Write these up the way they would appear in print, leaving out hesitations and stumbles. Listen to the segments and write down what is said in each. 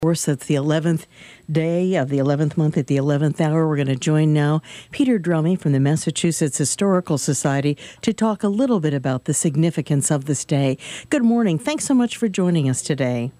course, it's the 11th day of the 11th month at the 11th hour. We're going to join now Peter Drummey from the Massachusetts Historical Society to talk a little bit about the significance of this day. Good morning. Thanks so much for joining us today.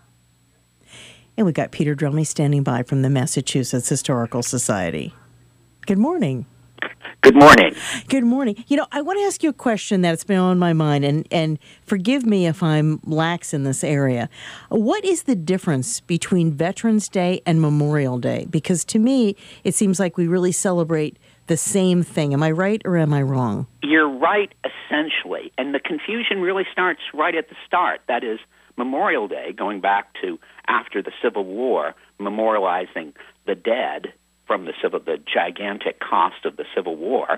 And we've got Peter Drummey standing by from the Massachusetts Historical Society. Good morning. Good morning. Good morning. I want to ask you a question that's been on my mind, and forgive me if I'm lax in this area. What is the difference between Veterans Day and Memorial Day? Because to me, it seems like we really celebrate the same thing. Am I right or am I wrong? You're right, essentially. And the confusion really starts right at the start. That is, Memorial Day, going back to after the Civil War, memorializing the dead from the gigantic cost of the Civil War,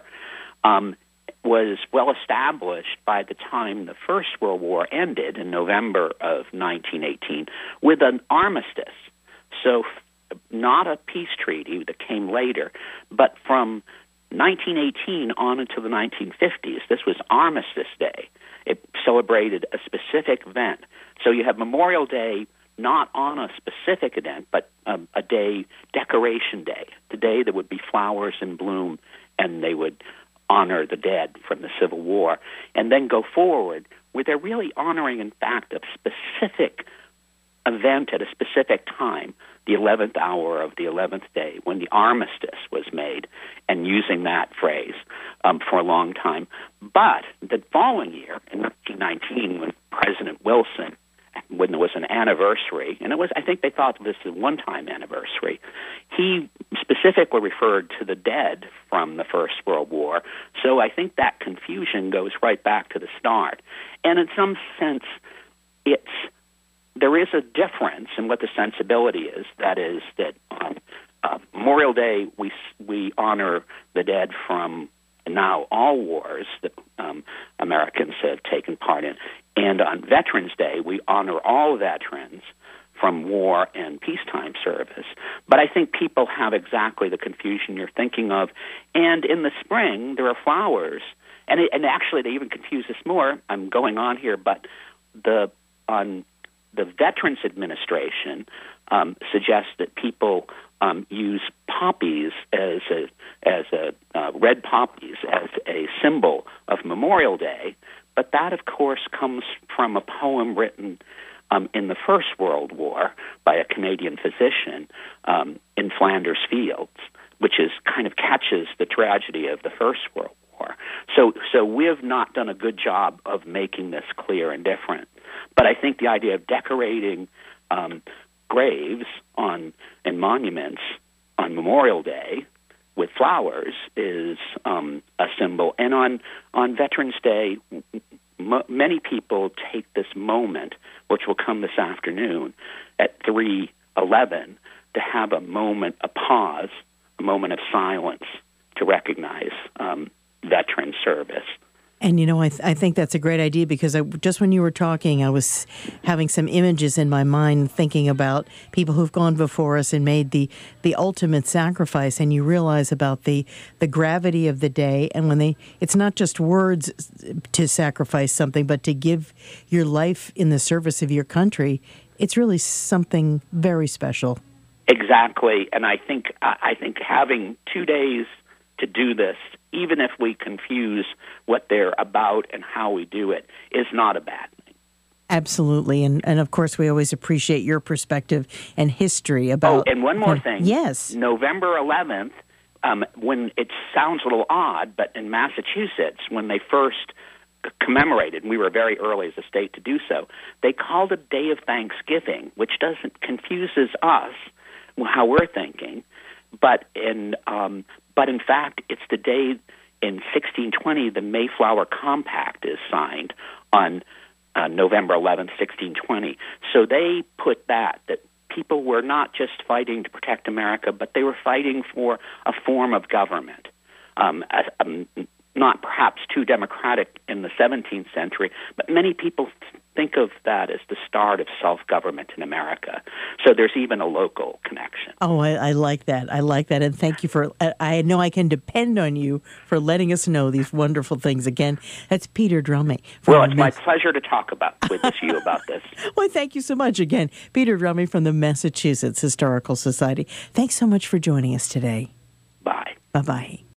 was well established by the time the First World War ended in November of 1918 with an armistice. So not a peace treaty that came later, but from 1918 on until the 1950s, this was Armistice Day. It celebrated a specific event. So you have Memorial Day not on a specific event, but a day, Decoration Day, the day that would be flowers in bloom, and they would honor the dead from the Civil War, and then go forward where they're really honoring, in fact, a specific event at a specific time, the 11th hour of the 11th day, when the armistice was made, and using that phrase for a long time. But the following year, in 1919, when President Wilson, when there was an anniversary, and I think they thought this was a one-time anniversary, he specifically referred to the dead from the First World War. So I think that confusion goes right back to the start. And in some sense, there is a difference in what the sensibility is. That is that Memorial Day, we honor the dead from now all wars that Americans have taken part in. And on Veterans Day, we honor all veterans from war and peacetime service. But I think people have exactly the confusion you're thinking of. And in the spring, there are flowers. And actually, they even confuse us more. I'm going on here, but the Veterans Administration suggests that people use poppies as red poppies as a symbol of Memorial Day. But that, of course, comes from a poem written in the First World War by a Canadian physician in Flanders Fields, which kind of catches the tragedy of the First World War. So we have not done a good job of making this clear and different. But I think the idea of decorating graves and monuments on Memorial Day with flowers is a symbol. And on Veterans Day, many people take this moment, which will come this afternoon at 3:11, to have a moment, a pause, a moment of silence to recognize veteran service. And, I think that's a great idea because just when you were talking, I was having some images in my mind thinking about people who've gone before us and made the ultimate sacrifice. And you realize about the gravity of the day. And it's not just words to sacrifice something, but to give your life in the service of your country. It's really something very special. Exactly. And I think having 2 days to do this, even if we confuse what they're about and how we do it, is not a bad thing. Absolutely. And of course, we always appreciate your perspective and history about... Oh, and one more thing. Yes. November 11th, when it sounds a little odd, but in Massachusetts, when they first commemorated, and we were very early as a state to do so, they called it Day of Thanksgiving, which confuses us how we're thinking. But in fact, it's the day in 1620 the Mayflower Compact is signed on November 11th, 1620. So they put that people were not just fighting to protect America, but they were fighting for a form of government, not perhaps too democratic in the 17th century, but many people think of that as the start of self-government in America. So there's even a local connection. Oh, I like that. I like that. And thank you for, I know I can depend on you for letting us know these wonderful things. Again, that's Peter Drummey. Well, it's my pleasure to talk with you about this. Well, thank you so much. Again, Peter Drummey from the Massachusetts Historical Society. Thanks so much for joining us today. Bye. Bye-bye.